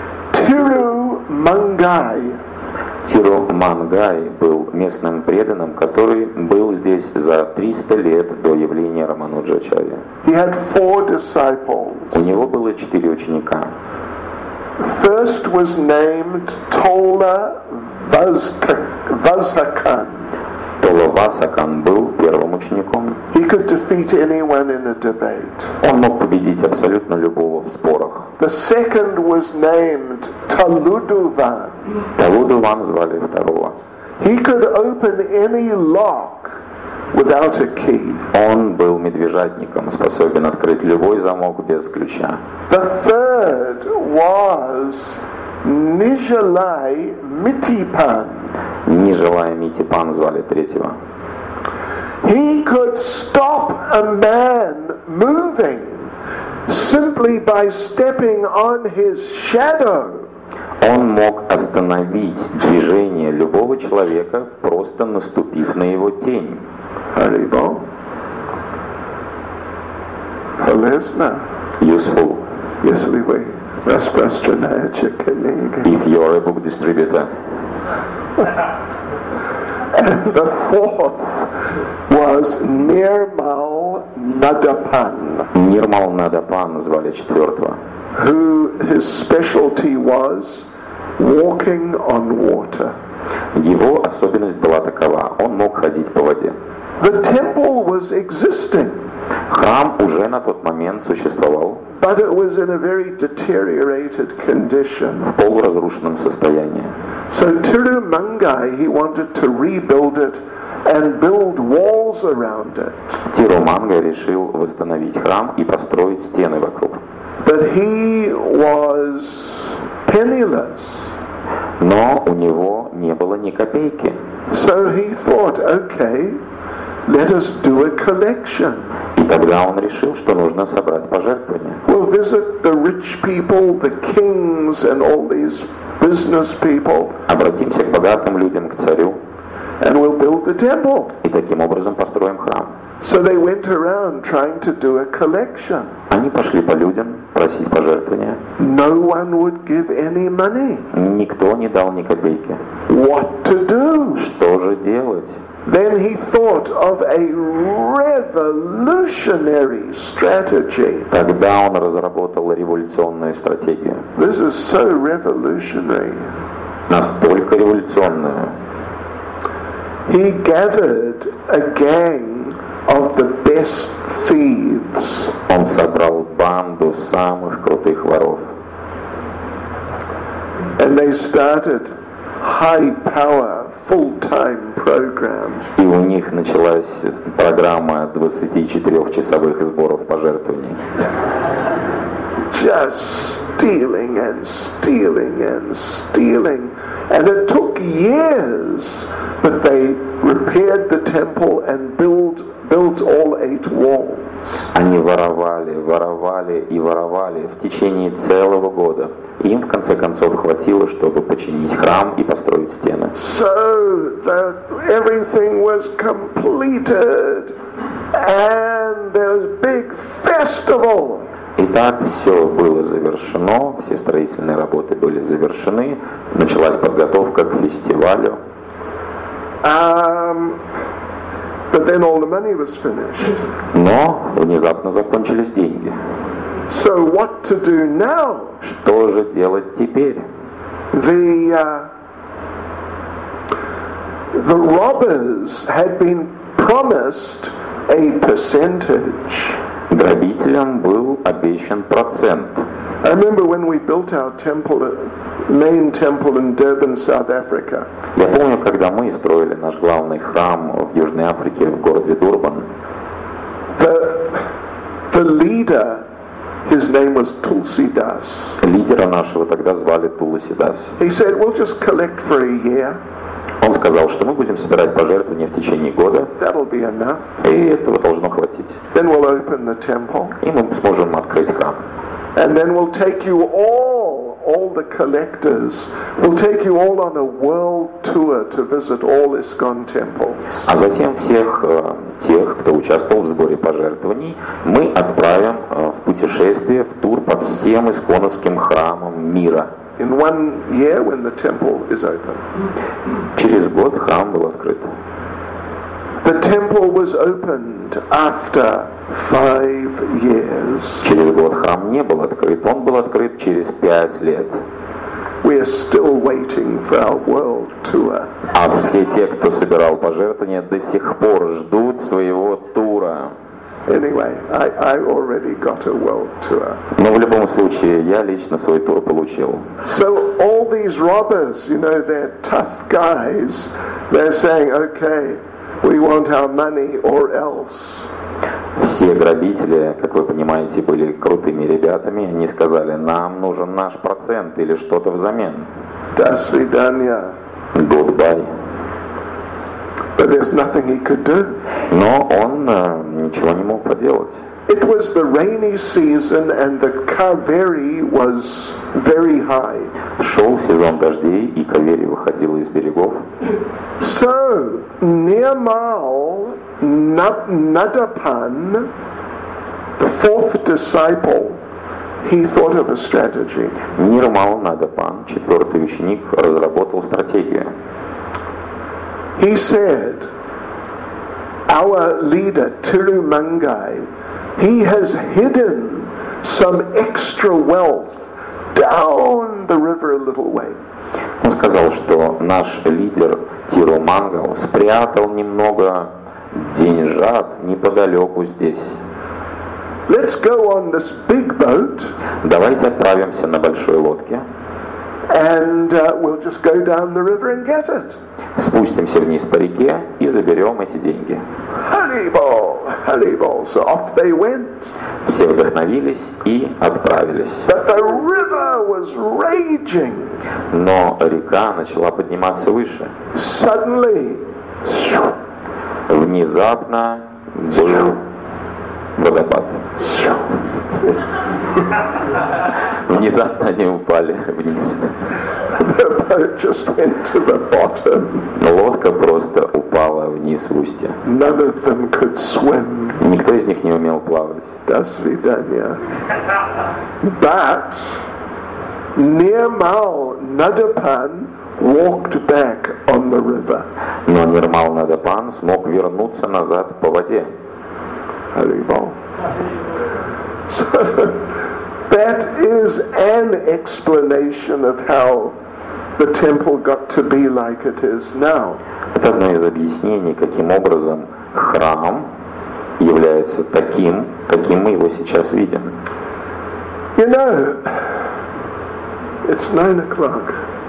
Tirumangai. Тирумангай был местным преданным, который был здесь за 300 лет до явления Рамануджачарьи. He had 4 disciples. У него было 4 ученика. First was named Tola Vazhakan. Толавасакан был первым учеником. He could defeat anyone in a debate. Он мог победить абсолютно любого в спорах. The second was named Taluduvan. Талудуван звали второго. He could open any lock without a key. Он был медвежатником, способен открыть любой замок без ключа. The third was Nijalai Mitipan. Нижелая Митипан звали третьего. He could stop a man moving simply by stepping on his shadow. Он мог остановить движение любого человека, просто наступив на его тень. Haribol. Полезно. Useful. Если вы распространяете книги. If you're a book distributor. And the fourth was Nirmal Nadapan, Нирмал Надапан звали четвертого. who his specialty was walking on water. Его особенность была такова: он мог ходить по воде. The temple was existing, Храм уже на тот момент существовал but it was in a very deteriorated condition. в полуразрушенном состоянии. So Tirumangai, he wanted to rebuild it and build walls around it. Тируманга решил восстановить храм и построить стены вокруг. But he was penniless. Но у него не было ни копейки. So he thought, okay, let us do a collection. И тогда он решил, что нужно собрать пожертвования. We'll visit the rich people, the kings, and all these business people, Обратимся к богатым людям, к царю, and we'll build the temple. и таким образом построим храм. So they went around trying to do a collection. Они пошли по людям просить пожертвования. No one would give any money. Никто не дал ни копейки. What to do? Что же делать? Then he thought of a revolutionary strategy. Тогда он разработал революционную стратегию. This is so revolutionary. Настолько революционную. He gathered a gang of the best thieves. Он собрал банду самых крутых воров. And they started high-power, full-time program. И у них началась программа 24-часовых сборов пожертвований. Just stealing and stealing and stealing. And it took years, but they repaired the temple and built all 8 walls. Они воровали, воровали и воровали в течение целого года. Им в конце концов хватило, чтобы починить храм и построить стены. So that everything was completed and there was a big festival. Итак, все было завершено, все строительные работы были завершены, началась подготовка к фестивалю. But then all the money was finished. Но внезапно закончились деньги. So what to do now? Что же делать теперь? The robbers had been promised a percentage. Грабителям был обещан процент. I remember when we built our temple, main temple in Durban, South Africa. Я помню, когда мы строили наш главный храм в Южной Африке, в городе Дурбан. The leader, his name was Tulsidas. Лидера нашего тогда звали Туласидас. He said, we'll just collect for a year. Он сказал, что мы будем собирать пожертвования в течение года, That'll be enough. и этого должно хватить. Then we'll open the temple. И мы сможем открыть храм. And then we'll take you all the collectors, we'll take you all on a world tour to visit all ISKCON temples. А затем всех тех, кто участвовал в сборе пожертвований, мы отправим в путешествие, в тур по всем исконовским храмам мира. In 1 year when the temple is open. Через год храм был открыт. The temple was opened after 5 years. Через год храм не был открыт, он был открыт через 5 лет. We are still waiting for our world tour. А все те, кто собирал пожертвования, до сих пор ждут своего тура. Anyway, I already got a world tour. Но в любом случае, я лично свой тур получил. So all these robbers, they're tough guys. They're saying, okay, we want our money or else. Все грабители, как вы понимаете, были крутыми ребятами. Они сказали, нам нужен наш процент или что-то взамен. До свидания. Goodbye. But there's nothing he could do. Но он ничего не мог поделать. It was the rainy season and the Kaveri was very high. Шел сезон дождей, и Кавери выходила из берегов. So, Nirmal Nadapan, the fourth disciple, he thought of a strategy. Нирмал Надапан, четвертый ученик, разработал стратегию. He said, our leader Tirumangai, he has hidden some extra wealth down the river a little way. Он сказал, что наш лидер Тирумангал спрятал немного деньжат неподалеку здесь. Let's go on this big boat. Давайте отправимся на большой лодке. And we'll just go down the river and get it. Спустимся вниз по реке и заберем эти деньги. Haribol, Haribol. So off they went. Все вдохновились и отправились. But the river was raging. Но река начала подниматься выше. Suddenly, Внезапно был водопад. Внезапно они упали вниз. the boat just went to the bottom. Лодка просто упала вниз в устье. None of them could swim. Никто из них не умел плавать. До свидания. But Nirmal Nadapan walked back on the river. Но Нирмал Надапан смог вернуться назад по воде. Haribol. So that is an explanation of how the temple got to be like it is now. Это одно из объяснений, каким образом храм является таким, каким мы его сейчас видим. You know, it's 9 o'clock.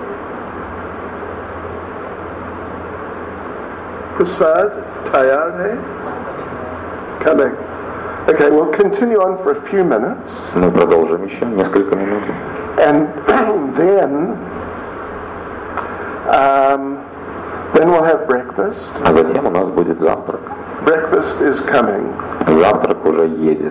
Prasad, tayar hai? Coming. Okay, we'll continue on for a few minutes. Мы продолжим еще несколько минут. And then we'll have breakfast. А затем у нас будет завтрак. Breakfast is coming. Завтрак уже едет.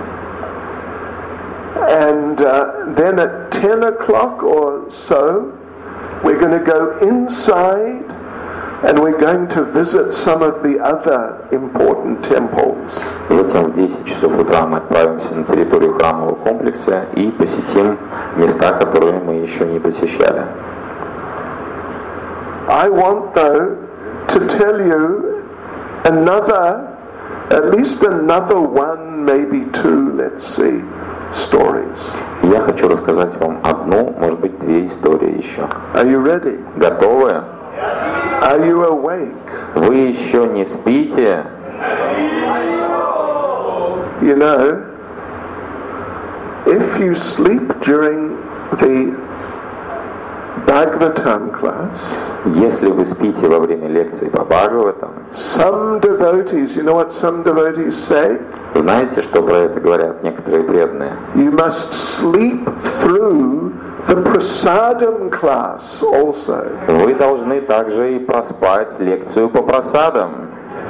And then at 10 o'clock or so, we're going to go inside and we're going to visit some of the other important temples. Затем в 10 часов утра мы отправимся на территорию храмового комплекса и посетим места, которые мы еще не посещали. I want, though, to tell you at least another one, maybe two, let's see, stories. Я хочу рассказать вам одну, может быть, две истории еще. Are you ready? Готовы? Are you awake? Вы еще не спите? You know, if you sleep during the Bhagavatam class, Если вы спите во время лекции по Бхагаватам, some devotees, you know what some devotees say? знаете, что про это говорят некоторые преданные? You must sleep through the prasadam class also. Вы должны также и проспать лекцию по просадам.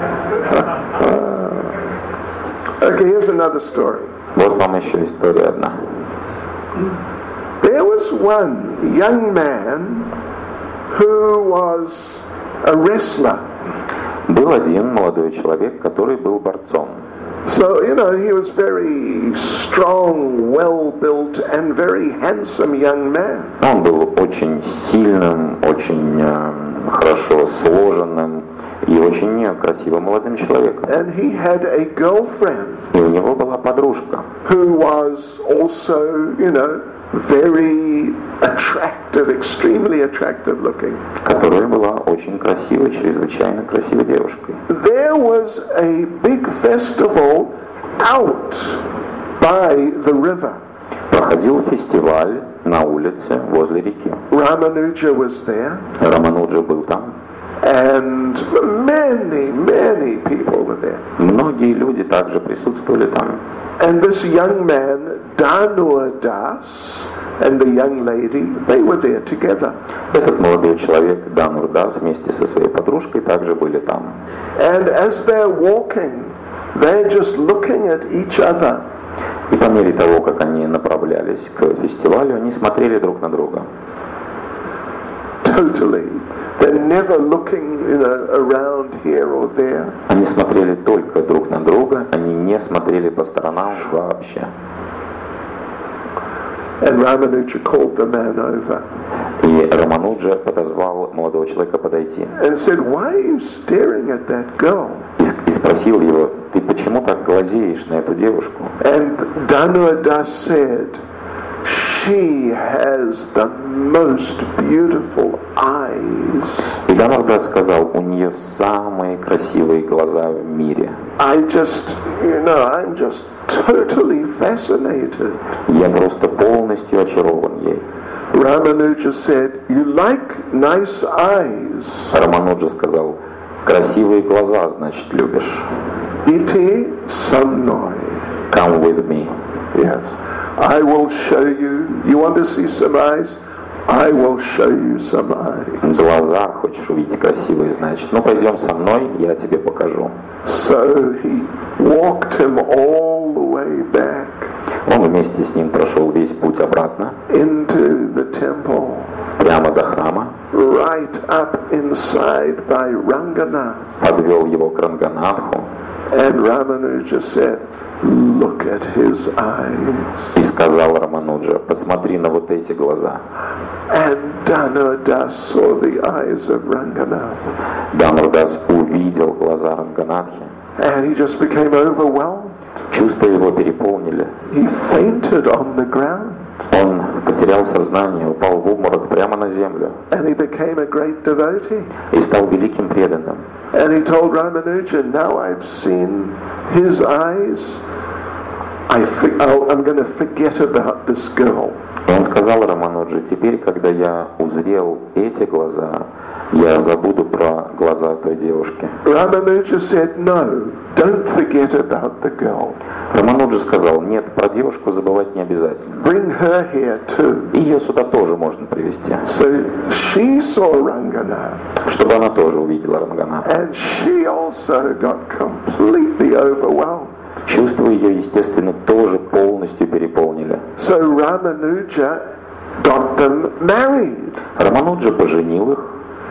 Okay, here's another story. Вот вам еще история одна. There was one young man who was a wrestler. Был один молодой человек, который был борцом. So, you know, he was very strong, well-built and very handsome young man. Он был очень сильным, очень хорошо сложенным и очень красивым молодым человеком. And he had a girlfriend И у него была подружка, who was also, you know, very attractive, extremely attractive looking. которая была очень красивой, чрезвычайно красивой девушкой. There was a big festival out by the river. Проходил фестиваль на улице возле реки. Ramanuja was there, Рамануджа был там. and many people were there. Многие люди также присутствовали там. And this young man, Danur Das, and the young lady, they were there together. Этот молодой человек, Данур Дас, вместе со своей подружкой также были там. And as they're walking, they're just looking at each other. И по мере того, как они направлялись к фестивалю, они смотрели друг на друга. Totally. They're never looking, around here or there. Они смотрели только друг на друга, они не смотрели по сторонам вообще. And Ramanuja called the man over И Рамануджа подозвал молодого человека подойти and said, "Why are you staring at that girl?" и спросил его: ты почему так глазеешь на эту девушку? And Danur Das said, "She has the most beautiful eyes. И Данур Дас сказал: у нее самые красивые глаза в мире. I'm just totally fascinated." Я просто полностью очарован ей. Ramanuja said, "You like nice eyes. Рамануджа сказал: красивые глаза, значит, любишь. Iti samnoi." Come with me. Yes. I will show you. You want to see some eyes? I will show you some eyes. Глаза, хочешь увидеть красивые, значит, ну пойдем со мной, я тебе покажу. So he walked him all the way back Он вместе с ним прошел весь путь обратно, into the temple, прямо до храма, right up inside by Ranganath. подвел его к Ранганатху And Ramanuja said, "Look at his eyes." и сказал Рамануджа: посмотри на вот эти глаза. And Danur Das saw the eyes of Ranganath. Данур Дас увидел глаза Ранганатхи. And he just became overwhelmed. Чувства его переполнили. He fainted on the ground. Он потерял сознание, упал в обморок прямо на землю And he became a great devotee. и стал великим преданным. And he told Ramanuja, "Now I've seen his eyes. I'm going to forget about this girl." И он сказал Рамануджи: теперь, когда я узрел эти глаза, я забуду про глаза той девушки. Ramanuja said, "No, don't forget about the girl. Рамануджа сказал: нет, про девушку забывать не обязательно. Bring her here too." Ее сюда тоже можно привести, So she saw Ranganath, чтобы она тоже увидела Ранганатха. and she also got completely overwhelmed. Чувства ее, естественно, тоже полностью переполнили. So Ramanuja got them married, Рамануджа поженил их,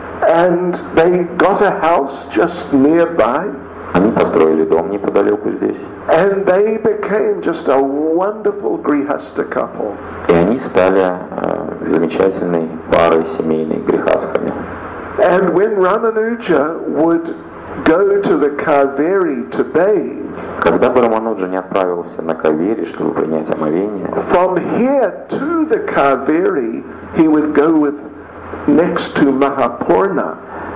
and they got a house just nearby, они построили дом неподалеку здесь, and they became just a wonderful grihasta couple. и они стали замечательной парой семейной грехастхами. And when Ramanuja would go to the Kaveri to bathe, Когда бы Рамануджа не отправился на Кавери, чтобы принять омовение, from here to the Kaveri, he would go with next to Mahapurna.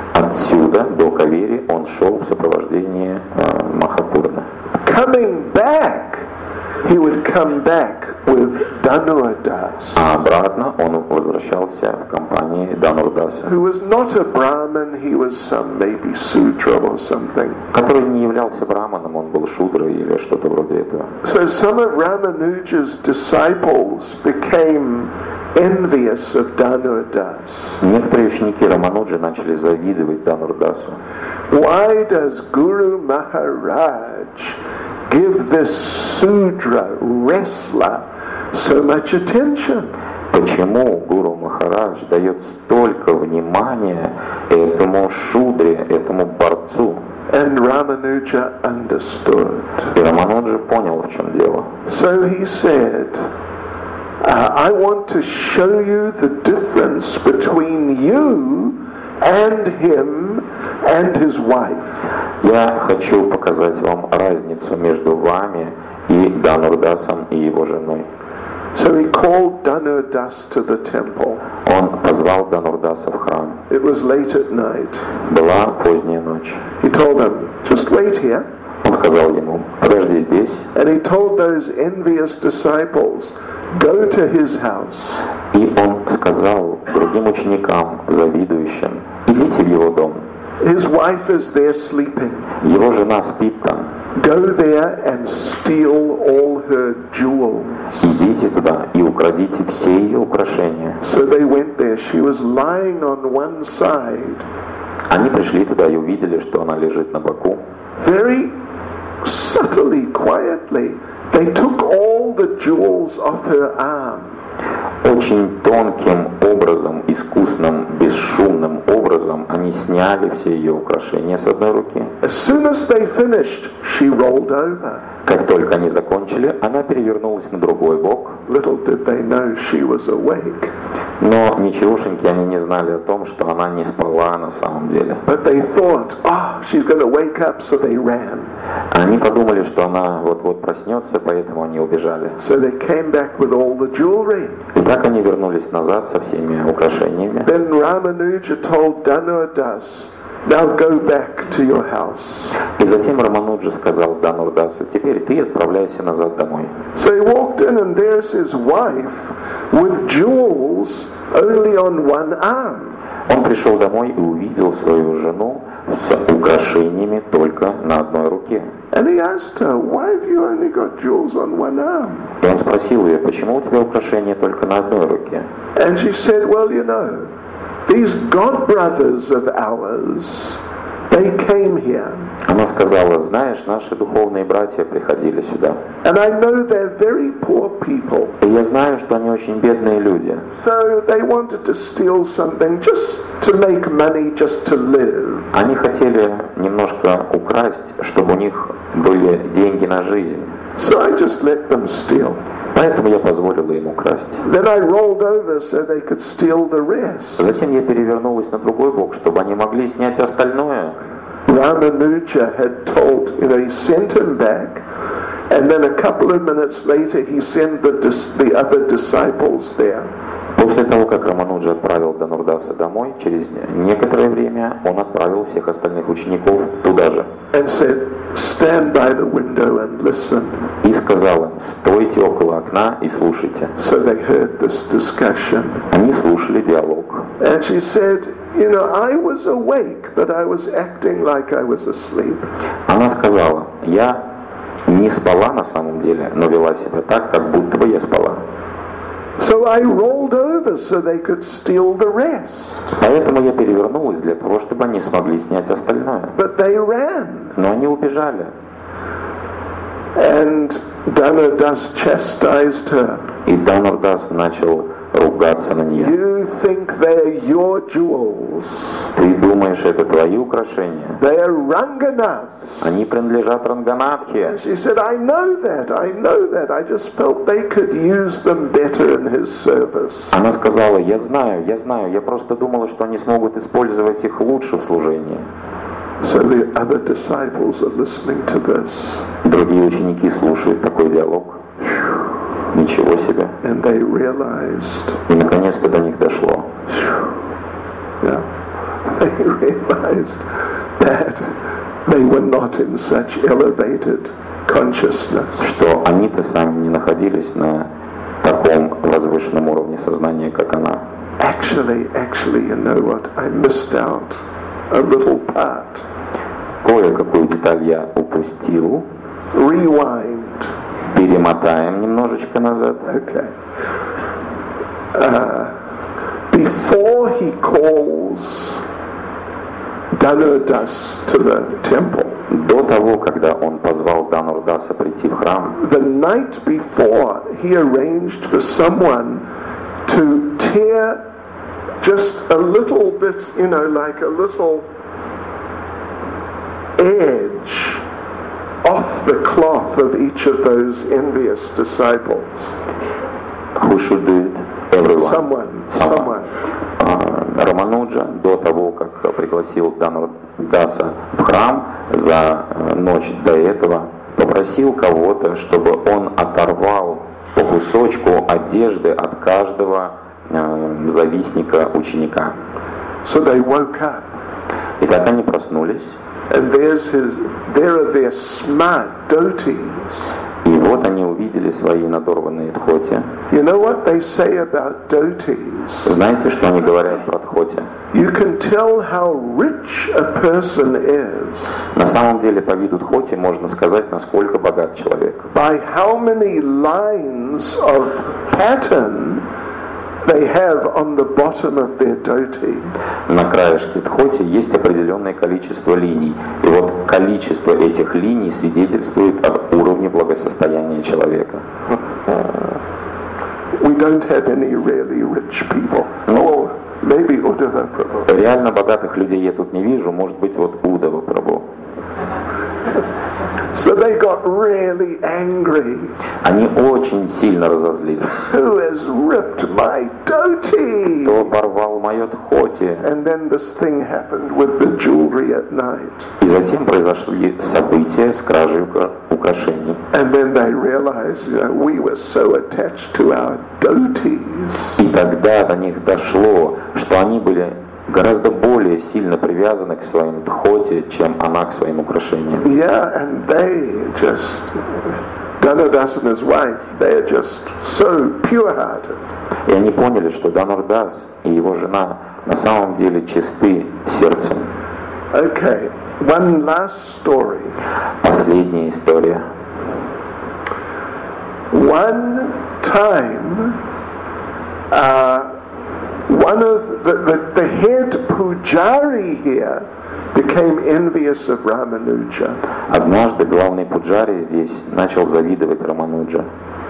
отсюда до Кавери он шел в сопровождении Махапурны. Coming back, he would come back with Danur Das, А обратно он возвращался в компании Данур Даса, who was not a Brahmin, he was some maybe Sudra or something. который не являлся браманом, он был шудрой или что-то вроде этого. So some of Ramanuja's disciples became envious of Danur Das. Некоторые ученики Рамануджи начали завидовать Данур Дасу. Why does Guru Maharaj give this Sudra wrestler so much attention? Почему Гуру Махарадж дает столько внимания этому шудре, этому борцу? And Ramanuja understood. И Рамануджа понял, в чем дело. So he said, "I want to show you the difference between you and him and his wife." Я хочу показать вам разницу между вами и Данур Дасом и его женой. So he called Danur Das to the temple. Он позвал Данур Даса в храм. It was late at night. Была поздняя ночь. He told him, "Just wait here. Он сказал ему: подожди здесь. And he told those envious disciples, go to his house. И он сказал другим ученикам, завидующим: идите в его дом. His wife is there sleeping. Его жена спит там. Go there and steal all her jewels. Идите туда и украдите все ее украшения. So they went there. She was lying on one side. Они пришли туда и увидели, что она лежит на боку. Very subtly, quietly, they took all the jewels off her arm. Очень тонким образом, искусным, бесшумным образом они сняли все ее украшения с одной руки. As soon as they finished, she rolled over. Как только они закончили, она перевернулась на другой бок. Little did they know she was awake. Но ничегошеньки они не знали о том, что она не спала на самом деле. But they thought, she's going to wake up, so they ran. Они подумали, что она вот-вот проснется, поэтому они убежали. So they came back with all the jewelry. И так они вернулись назад со всеми украшениями. Then Ramanuja told Dhanurdas, now go back to your house. И затем Рамануджа сказал Дhanurdasу: теперь ты отправляйся назад домой. So he walked in and there's his wife with jewels only on one arm. Он пришел домой и увидел свою жену с украшениями только на одной руке. And he asked her, why have you only got jewels on one arm? И он спросил ее: почему у тебя украшения только на одной руке? And she said, well, you know, these godbrothers of ours, they came here. Она сказала: знаешь, наши духовные братья приходили сюда. And I know they're very poor people. И я знаю, что они очень бедные люди. So they wanted to steal something just to make money, just to live. Они хотели немножко украсть, чтобы у них были деньги на жизнь. So I just let them steal. Поэтому я позволила им украсть. Then I rolled over so they could steal the rest. Затем я перевернулась на другой бок, чтобы они могли снять остальное. Ramanuja had told, he sent him back, and then a couple of minutes later he sent the other disciples there. После того, как Рамануджа отправил Дhanurdasa домой, через некоторое время он отправил всех остальных учеников туда же. And said, stand by the window and listen. И сказал им: стойте около окна и слушайте. So they heard this discussion. Они слушали диалог. And she said, I was awake, but I was acting like I was asleep. Она сказала: я не спала на самом деле, но вела себя так, как будто бы я спала. So I rolled over so they could steal the rest. Поэтому я перевернулась для того, чтобы они смогли снять остальное. But they ran. Но они убежали. And Dhanurdas chastised her. И Дhanурдас начал ругаться на нее. You think they're your jewels. Ты думаешь, это твои украшения? They're Ranganath's. Они принадлежат Ранганатхе. She said, I know that. I just felt they could use them better in his service. Она сказала: я знаю, я просто думала, что они смогут использовать их лучше в служении. So the other disciples are listening to this. Другие ученики слушают такой диалог. Ничего себе. And they realized. И наконец-то до них дошло. Yeah. They realized that they were not in such elevated consciousness. Что они-то сами не находились на таком возвышенном уровне сознания, как она. Actually, you know what? I missed out a little part. Кое-какую деталь я упустил. Rewind. Перемотаем немножечко назад. Okay. Before he calls Dhanurdas to the temple, до того, когда он позвал Дhanurdasa прийти в храм, the night before he arranged for someone to tear just a little bit, like a little edge off the cloth of each of those envious disciples. Who should do it? Everyone. Someone. Рамануджа до того, как пригласил Дhanurdasa в храм, за ночь до этого попросил кого-то, чтобы он оторвал по кусочку одежды от каждого завистника ученика. So they woke up. И так они проснулись. And there are their smart dhotis. И вот они увидели свои надорванные дхоти. You know what they say about dhotis? Знаете, что они говорят про дхоти? You can tell how rich a person is На самом деле, по виду дхоти можно сказать, насколько богат человек. by how many lines of pattern they have on the bottom of their dhoti. На краешке дхоти есть определенное количество линий. И вот количество этих линий свидетельствует об уровне благосостояния человека. We don't have any really rich people. Oh, maybe Uddhava Prabhu. Реально богатых людей я тут не вижу, может быть, вот Удава Прабху. So they got really angry. Они очень сильно разозлились. Who has ripped my dhoti? Кто порвал мое дхоти? And then this thing happened with the jewelry at night. И затем произошли события с кражей украшений. And then they realized, we were so attached to our dhotis. И тогда до них дошло, что они были гораздо более сильно привязаны к своим дхоти, чем она к своим украшениям. Yeah, and they just, Dhanurdas and his wife, they're just so pure-hearted. И они поняли, что Дhanurdас и его жена на самом деле чисты сердцем. Okay, one last story. Последняя история. One time, one of the head pujari here became envious of Ramanuja. Однажды главный пуджари здесь начал завидовать Рамануджа.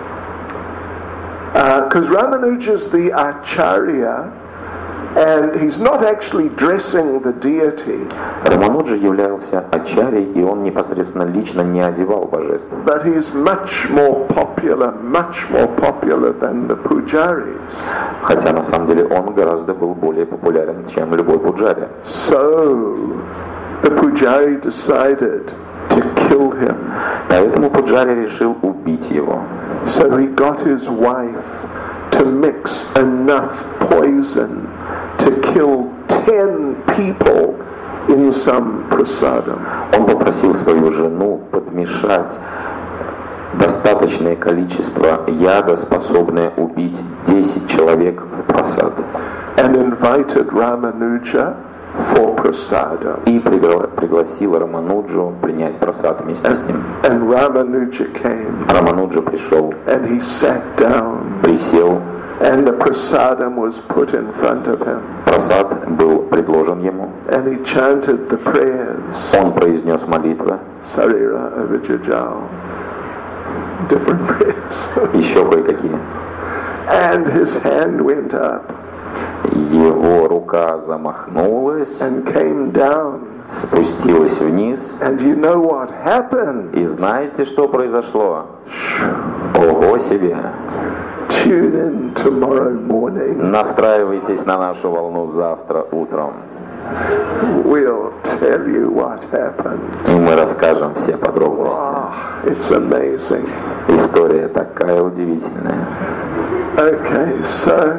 Because Ramanuja's the acharya, and he's not actually dressing the deity. Рамануджа являлся ачарьей, и он непосредственно лично не одевал божеств. But he's much more popular than the pujaris. Хотя на самом деле он гораздо был более популярен, чем любой пуджари. So the pujari decided to kill him. Поэтому пуджари решил убить его. So he got his wife to mix enough poison to kill 10 people in some prasadam. Он попросил свою жену подмешать достаточное количество яда, способное убить 10 человек в прасад. And invited Ramanuja for prasadam. И пригласил Рамануджу принять прасад вместе с ним. And Ramanuja came. Рамануджа пришел, And he sat down. присел, And the prasadam was put in front of him. прасад был предложен ему. And he chanted the prayers. Он произнес молитвы, Sarira Avijajal. Different prayers. еще кое-какие. And his hand went up Его рука замахнулась, and came down. спустилась вниз. And you know what happened? И знаете, что произошло? Ого себе! Tune in tomorrow morning. Настраивайтесь на нашу волну завтра утром. We'll tell you what happened. И мы расскажем все подробности. Oh, it's amazing. История такая удивительная. Okay, so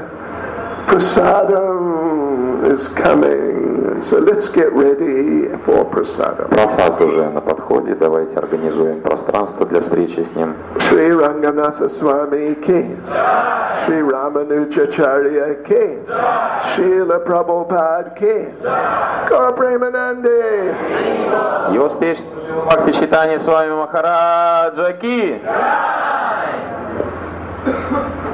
prasadam is coming. So let's get ready for prasadam. Прасад уже на подходе. Давайте организуем пространство для встречи с ним. Shri Ranganatha Swami ki, Shri Ramanujacharya ki, Srila Prabhupada ki, Gaura Premanande. Его встреча Бхакти Чайтанья Свами Махараджа ки!